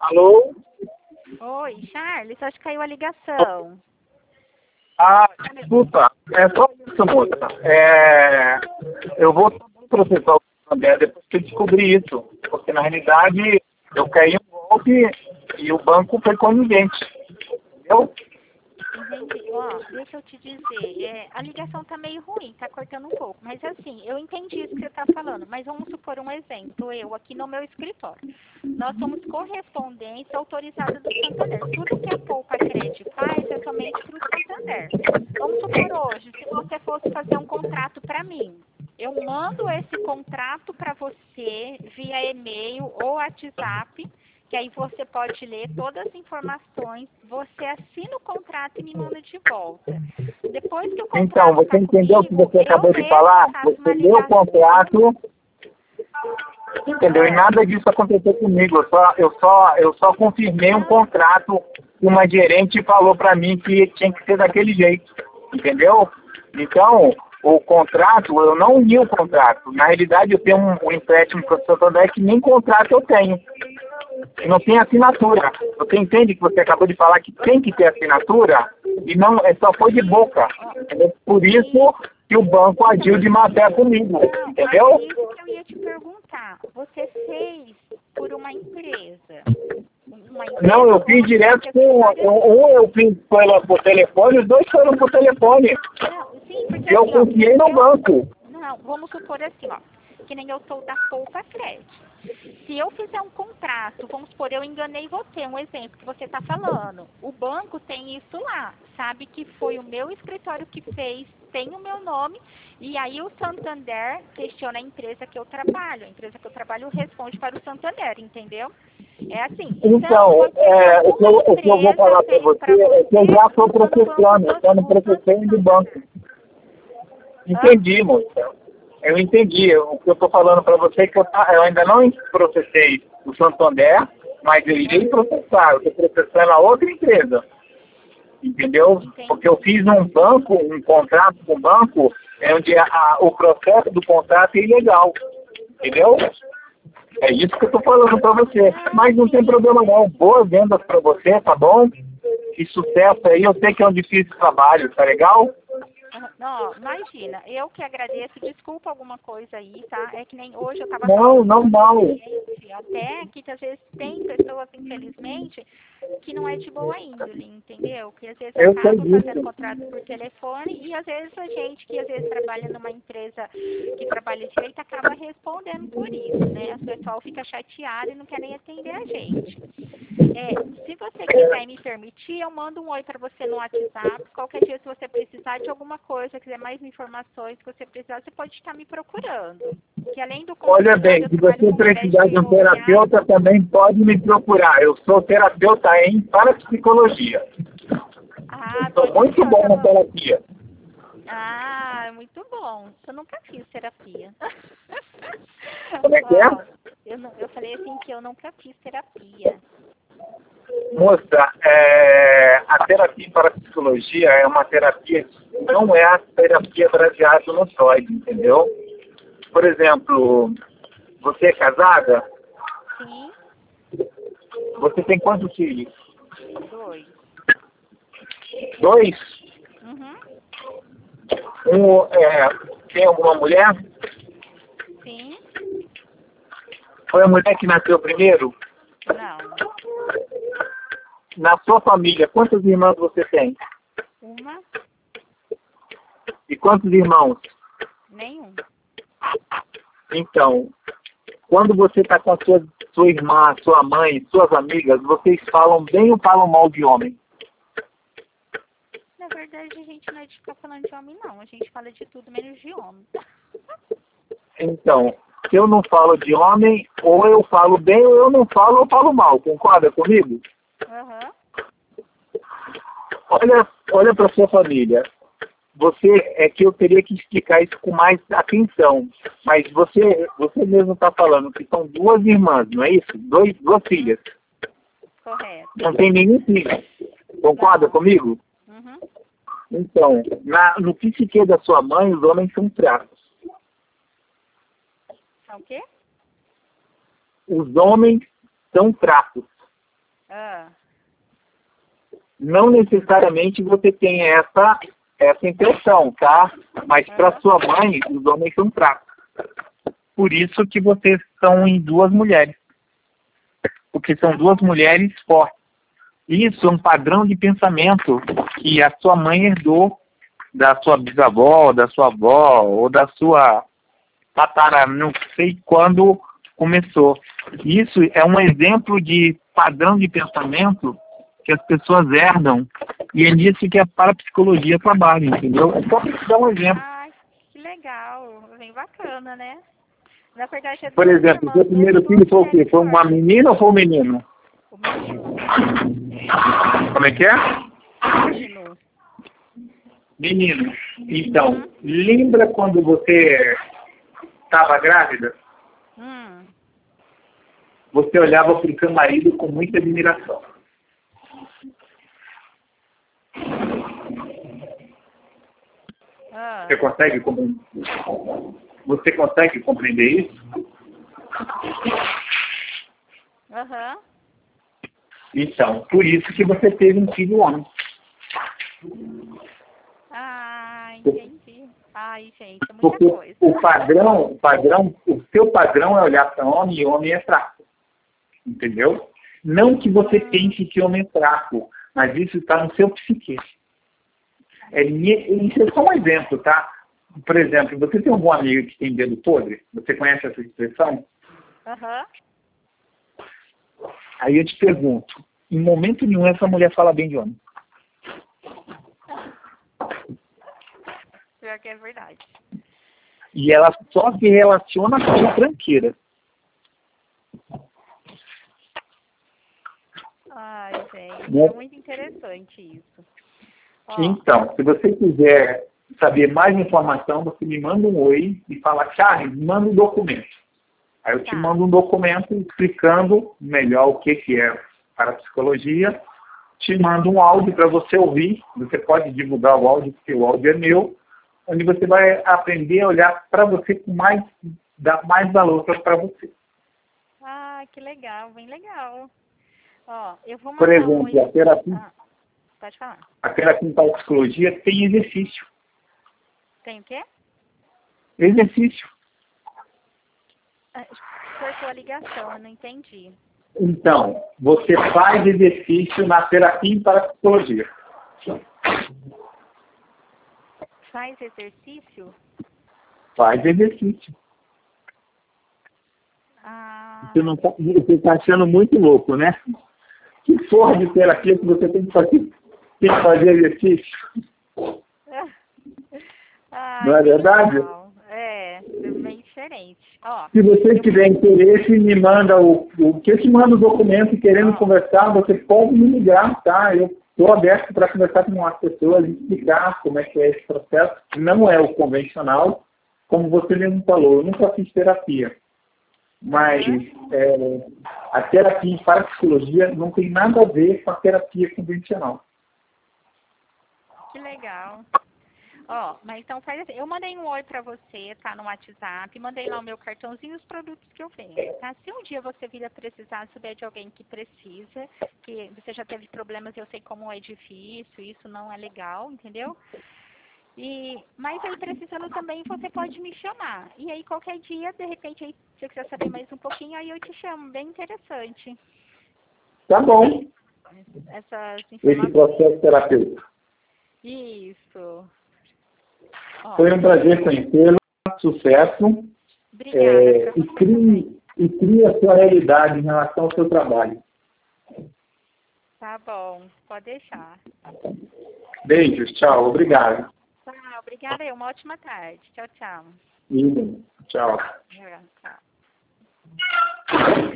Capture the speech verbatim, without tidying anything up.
Alô? Oi, Charles, acho que caiu a ligação. Ah, desculpa. É só isso, moça. É... Eu vou processar o Santander depois que eu descobri isso. Porque, na realidade, eu caí um golpe e o banco foi conivente. Entendeu? Entendi. Ó, deixa eu te dizer, é, a ligação tá meio ruim, tá cortando um pouco. Mas assim, eu entendi isso que você tá falando. Mas vamos supor um exemplo. Eu aqui no meu escritório. Nós somos correspondentes autorizados do Santander. Tudo que a Poupa Cred faz é somente para o Santander. Vamos supor hoje, se você fosse fazer um contrato para mim, eu mando esse contrato para você via e-mail ou WhatsApp, que aí você pode ler todas as informações, você assina o contrato e me manda de volta. Depois que o contrato Então, você tá entendeu o que comigo, você acabou eu de mesmo falar? faço uma Você leu o ligação. contrato, entendeu? E nada disso aconteceu comigo. Eu só, eu só, eu só confirmei um contrato que uma gerente falou para mim que tinha que ser daquele jeito. Entendeu? Então, o contrato, eu não li o contrato. Na realidade, eu tenho um, um empréstimo com o Santander que nem contrato eu tenho. E não tem assinatura. Você entende que você acabou de falar que tem que ter assinatura? E não, é só foi de boca. Entendeu? Por isso que o banco agiu de má fé comigo. Não, Entendeu? é isso que eu ia te perguntar. Você fez por uma empresa? Uma empresa Não, eu fiz direto com... Um eu fiz pela, por telefone, os dois foram por telefone. Não, sim, porque Eu assim, ó, confiei no eu- banco. Não, vamos supor assim, ó, que nem eu sou da Poupa Cred. Se eu fizer um contrato, vamos supor, eu enganei você, um exemplo que você está falando. O banco tem isso lá, sabe que foi o meu escritório que fez, tem o meu nome, e aí o Santander questiona a empresa que eu trabalho. A empresa que eu trabalho responde para o Santander, entendeu? É assim. Então, você, é, o, que eu, o que eu vou empresa falar para fez você pra é que eu já estou você, processando, eu estou no processando do banco. Entendi, moça. Eu entendi. O que eu estou falando para você é que eu, tá- eu ainda não processei o Santander, mas eu irei processar. Eu estou processando a outra empresa. Entendeu? Entendi. Porque eu fiz um banco, um contrato com o banco, é onde a, a- o processo do contrato é ilegal. Entendeu? É isso que eu estou falando para você. Mas não tem problema não. Boas vendas para você, tá bom? E sucesso aí. Eu sei que é um difícil trabalho, tá legal? Não, imagina, eu que agradeço, desculpa alguma coisa aí, tá? É que nem hoje eu tava Não, falando não, com não. gente, até que às vezes tem pessoas, infelizmente, que não é de boa índole, entendeu? Que às vezes Eu sei acabam fazendo disso. contrato por telefone e às vezes a gente que às vezes trabalha numa empresa que trabalha direito acaba respondendo por isso, né? O pessoal fica chateado e não quer nem atender a gente. É, se você quiser me permitir, eu mando um oi para você no WhatsApp. Qualquer dia, se você precisar de alguma coisa, quiser mais informações que você precisar, você pode estar me procurando. Que além do Olha consultório, bem, eu se trabalho você com precisar de crédito um imobiliário. terapeuta, também pode me procurar. Eu sou terapeuta em parapsicologia. Ah, tô Sou aqui, muito ó, bom na tava... terapia. Ah, muito bom. Eu nunca fiz terapia. Como é que é? Ó, eu, não, eu falei assim que eu nunca fiz terapia. Moça, é, a terapia para psicologia é uma terapia que não é a terapia baseada no Freud, entendeu? Por exemplo, você é casada? Sim, Você tem quantos filhos? dois. Dois? Uhum, Um, é, tem alguma mulher? sim, Foi a mulher que nasceu primeiro? não. Na sua família, quantas irmãs você tem? Uma, E quantos irmãos? nenhum. Então, quando você está com a sua, sua irmã, sua mãe, suas amigas, vocês falam bem ou falam mal de homem? Na verdade, a gente não é de ficar falando de homem, não. A gente fala de tudo menos de homem. Então, se eu não falo de homem, ou eu falo bem, ou eu não falo, eu falo mal. Concorda comigo? Aham. Olha, olha para sua família. Você é que eu teria que explicar isso com mais atenção. Mas você, você mesmo está falando que são duas irmãs, não é isso? Dois, duas filhas. Correto. Não tem nenhum filho. Concorda Não. comigo? Uhum. Então, na, no psique da sua mãe, os homens são fracos. Tá o quê? Os homens são fracos. Ah. Não necessariamente você tem essa, essa intenção, tá? Mas para Aham. sua mãe, os homens são fracos. Por isso que vocês são em duas mulheres. Porque são duas mulheres fortes. Isso é um padrão de pensamento que a sua mãe herdou da sua bisavó, da sua avó, ou da sua tatara, não sei quando começou. Isso é um exemplo de padrão de pensamento que as pessoas herdam, e é nisso que a parapsicologia trabalha, entendeu? É só para te dar um exemplo. Ah, que legal. Bem bacana, né? Na verdade, é Por duas exemplo, irmãs, seu né? primeiro Duas filho foi o quê? mulheres Foi uma fortes. menina ou foi um menino? O menino. Como é que é? Menino. Menino. Então, Uhum. lembra quando você estava grávida? Hum. Você olhava para o seu marido com muita admiração. Ah. Você consegue compreender? Você consegue compreender isso? Aham. Então, por isso que você teve um filho homem. Ah, entendi. Ai, gente, é muita Porque coisa. o padrão, o padrão, o seu padrão é olhar para homem e homem é fraco. Entendeu? Não que você Hum. pense que homem é fraco, mas isso está no seu psique. É, isso é só um exemplo, tá? Por exemplo, você tem algum amigo que tem dedo podre? Você conhece essa expressão? Aham. Aí eu te pergunto, em momento nenhum essa mulher fala bem de homem. Pior que é verdade. E ela só se relaciona com tranqueira. Ai, gente, Né? é muito interessante isso. Ó, Então, se você quiser saber mais informação, você me manda um oi e fala, Charles, manda um documento. Aí eu te tá. mando um documento explicando melhor o que, que é parapsicologia. Te mando um áudio para você ouvir. Você pode divulgar o áudio, porque o áudio é meu, onde você vai aprender a olhar para você com mais, dar mais valor para você. Ah, que legal, bem legal. Ó, eu vou Por mandar um... exemplo, a terapia, Ah, pode falar. a terapia em parapsicologia tem exercício. Tem o quê? Exercício. Ah, cortou a ligação, eu não entendi. Então, você faz exercício na terapia em parapsicologia. Faz exercício? Faz exercício. Ah, Você não tá, você está achando muito louco, né? Que forma de terapia que você tem que fazer, tem que fazer exercício? ai, Não é que verdade? legal. É, é bem diferente. Ó, Se você tiver interesse, me manda o, o que te manda o documento querendo ó, conversar, você pode me ligar, tá? Eu estou aberto para conversar com as pessoas e explicar como é que é esse processo. Não é o convencional, como você mesmo falou, eu nunca fiz terapia. Mas Uhum. é, a terapia em parapsicologia não tem nada a ver com a terapia convencional. Que legal. Ó, mas então faz assim, eu mandei um oi pra você, tá, no WhatsApp, mandei lá o meu cartãozinho e os produtos que eu vendo, tá? Se um dia você vir a precisar, souber de alguém que precisa, que você já teve problemas, eu sei como é difícil, isso não é legal, entendeu? E, mas aí precisando também, você pode me chamar. E aí qualquer dia, de repente, aí, se você quiser saber mais um pouquinho, aí eu te chamo, bem interessante. Tá bom, Essas esse informações. processo terapêutico. Isso. Ó, Foi um prazer conhecê-lo, sucesso, obrigada é, pra e, você também. crie, e crie a sua realidade em relação ao seu trabalho. Tá bom, pode deixar. Beijos, tchau, obrigado. Tá, obrigada aí, uma ótima tarde. Tchau, tchau. E, tchau. Tchau.